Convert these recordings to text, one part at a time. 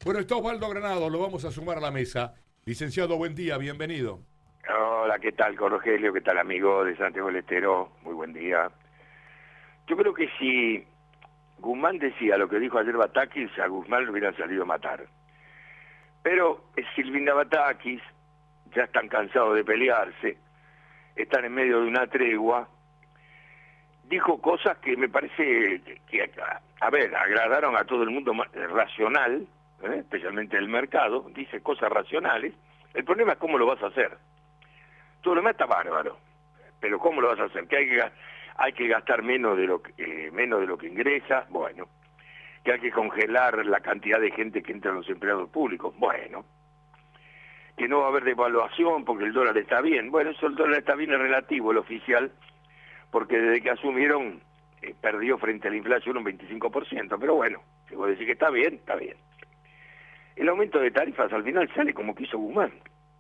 Bueno, está Osvaldo Granado, lo vamos a sumar a la mesa. Licenciado, buen día, bienvenido. Hola, ¿qué tal, con Rogelio? ¿Qué tal, amigo de Santiago del Estero? Muy buen día. Yo creo que si Guzmán decía lo que dijo ayer Batakis, a Guzmán le hubieran salido a matar. Pero Silvina Batakis ya están cansados de pelearse, están en medio de una tregua. Dijo cosas que me parece que agradaron a todo el mundo racional, especialmente el mercado. Dice cosas racionales. El problema es cómo lo vas a hacer. Todo lo demás está bárbaro, pero ¿cómo lo vas a hacer? Que hay que gastar menos de lo que ingresa, bueno. Que hay que congelar la cantidad de gente que entra en los empleados públicos, bueno. Que no va a haber devaluación porque el dólar está bien. Bueno, eso el dólar está bien es relativo, el oficial, porque desde que asumieron perdió frente a la inflación un 25%, pero bueno, si vos decís que está bien, está bien. El aumento de tarifas al final sale como quiso Guzmán.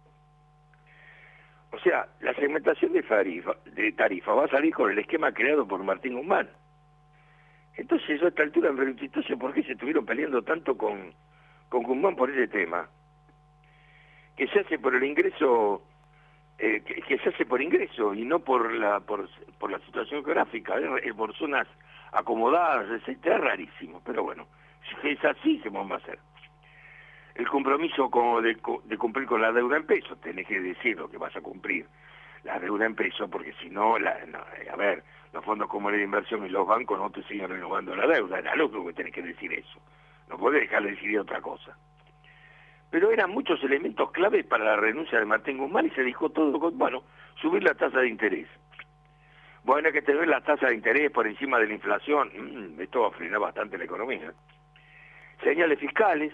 O sea, la segmentación de tarifa va a salir con el esquema creado por Martín Guzmán. Entonces, yo a esta altura me pregunto, entonces, ¿por qué se estuvieron peleando tanto con Guzmán por ese tema? Que se hace por el ingreso, que se hace por ingreso y no por la situación geográfica, por zonas acomodadas, etcétera, es rarísimo, pero bueno, si es así, ¿qué vamos a hacer? El compromiso de cumplir con la deuda en pesos, tenés que decir lo que vas a cumplir, la deuda en pesos, porque si no, los fondos comunes de inversión y los bancos no te siguen renovando la deuda, era lógico que tenés que decir eso, no podés dejar de decidir otra cosa. Pero eran muchos elementos claves para la renuncia de Martín Guzmán y se dijo todo con, bueno, subir la tasa de interés. Bueno, hay que tener la tasa de interés por encima de la inflación, esto va a frenar bastante la economía. Señales fiscales,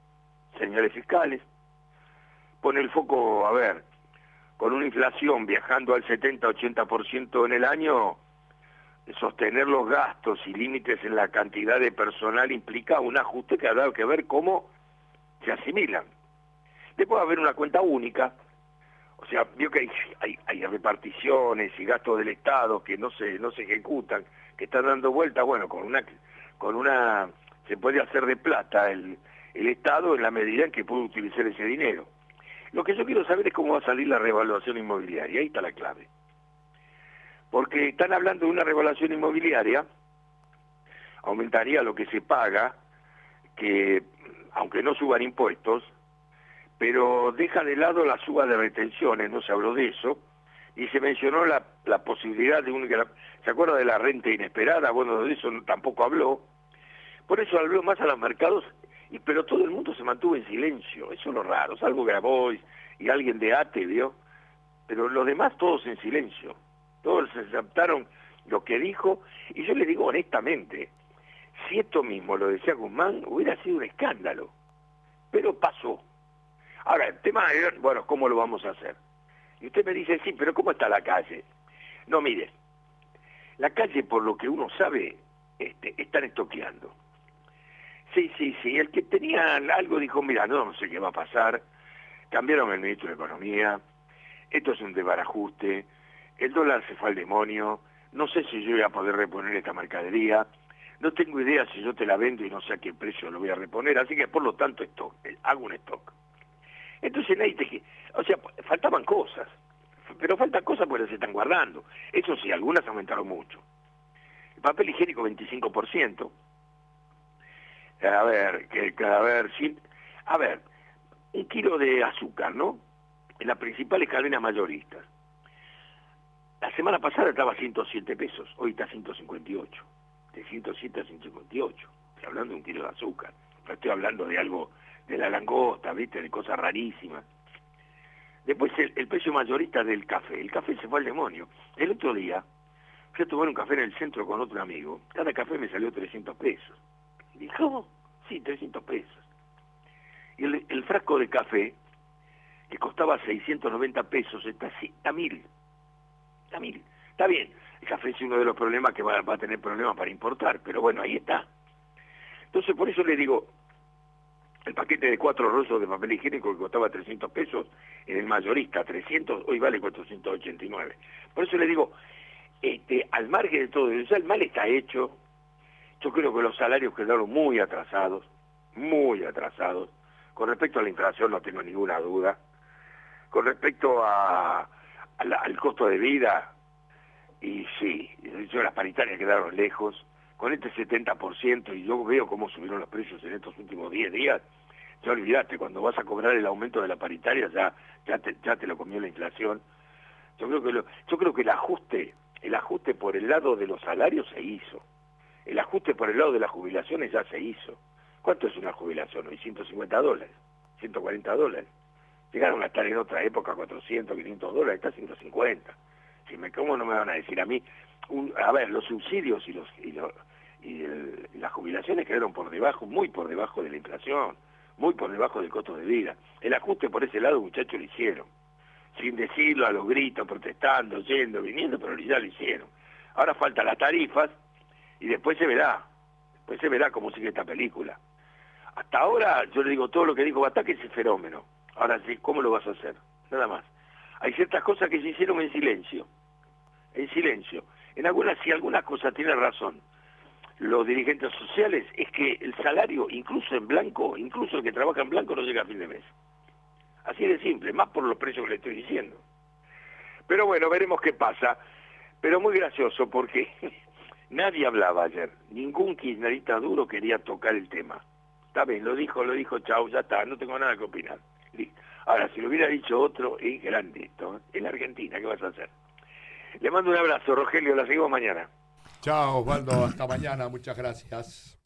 pone el foco, con una inflación viajando al 70-80% en el año, sostener los gastos y límites en la cantidad de personal implica un ajuste que habrá que ver cómo se asimilan. Después va a haber una cuenta única, o sea, vio que hay reparticiones y gastos del Estado que no se ejecutan, que están dando vueltas, bueno, con una se puede hacer de plata el Estado en la medida en que puede utilizar ese dinero. Lo que yo quiero saber es cómo va a salir la revaluación inmobiliaria, ahí está la clave. Porque están hablando de una revaluación inmobiliaria, aumentaría lo que se paga, que aunque no suban impuestos, pero deja de lado la suba de retenciones, no se habló de eso, y se mencionó la posibilidad de ¿se acuerda de la renta inesperada? Bueno, de eso tampoco habló. Por eso habló más a los mercados, pero todo el mundo se mantuvo en silencio, eso es lo raro, salvo Grabois y alguien de ATE, ¿vio? Pero los demás todos en silencio, todos se aceptaron lo que dijo, y yo le digo honestamente, si esto mismo lo decía Guzmán, hubiera sido un escándalo, pero pasó. Ahora, el tema es, bueno, ¿cómo lo vamos a hacer? Y usted me dice, sí, pero ¿cómo está la calle? No, mire, la calle, por lo que uno sabe, están estoqueando. Sí, el que tenía algo dijo, mira, no sé qué va a pasar, cambiaron el ministro de Economía, esto es un desbarajuste, el dólar se fue al demonio, no sé si yo voy a poder reponer esta mercadería, no tengo idea si yo te la vendo y no sé a qué precio lo voy a reponer, así que por lo tanto hago un stock. Entonces faltaban cosas, pero faltan cosas porque se están guardando. Eso sí, algunas aumentaron mucho. El papel higiénico 25%. Un kilo de azúcar, ¿no? En las principales cadenas mayoristas. La semana pasada estaba a 107 pesos, hoy está a 158. De 107 a 158. Estoy hablando de un kilo de azúcar. No estoy hablando de algo, de la langosta, ¿viste? De cosas rarísimas. Después el precio mayorista del café. El café se fue al demonio. El otro día fui a tomar un café en el centro con otro amigo. Cada café me salió 300 pesos. Y dije, ¿cómo? Sí, 300 pesos. Y el frasco de café, que costaba 690 pesos, está 1.000. Está 1.000. Está bien, el café es uno de los problemas que va a tener problemas para importar, pero bueno, ahí está. Entonces, por eso le digo, el paquete de 4 rollos de papel higiénico que costaba 300 pesos, en el mayorista 300, hoy vale 489. Por eso le digo, al margen de todo eso, el mal está hecho. Yo creo que los salarios quedaron muy atrasados. muy atrasados. Con respecto a la inflación no tengo ninguna duda. Con respecto al costo de vida, y sí, las paritarias quedaron lejos. Con este 70%, y yo veo cómo subieron los precios en estos últimos 10 días, ya olvidate, cuando vas a cobrar el aumento de la paritaria ya te lo comió la inflación. Yo creo que el ajuste por el lado de los salarios se hizo. El ajuste por el lado de las jubilaciones ya se hizo. ¿Cuánto es una jubilación hoy? $150, $140. Llegaron a estar en otra época $400, $500, está $150. ¿Cómo no me van a decir a mí? A ver, los subsidios y las jubilaciones quedaron por debajo, muy por debajo de la inflación, muy por debajo del costo de vida. El ajuste por ese lado, muchachos, lo hicieron. Sin decirlo, a los gritos, protestando, yendo, viniendo, pero ya lo hicieron. Ahora faltan las tarifas y después se verá cómo sigue esta película. Hasta ahora, yo le digo, todo lo que dijo Bataque es el fenómeno. Ahora sí, ¿cómo lo vas a hacer? Nada más. Hay ciertas cosas que se hicieron en silencio. En silencio. Si algunas cosas tiene razón los dirigentes sociales, es que el salario, incluso en blanco, incluso el que trabaja en blanco, no llega a fin de mes. Así de simple, más por los precios que le estoy diciendo. Pero bueno, veremos qué pasa. Pero muy gracioso porque nadie hablaba ayer. Ningún kirchnerista duro quería tocar el tema. Está bien, lo dijo, chau, ya está, no tengo nada que opinar. Listo. Ahora, si lo hubiera dicho otro, es grande esto. En Argentina, ¿qué vas a hacer? Le mando un abrazo, Rogelio, la seguimos mañana. Chao, Osvaldo, hasta mañana, muchas gracias.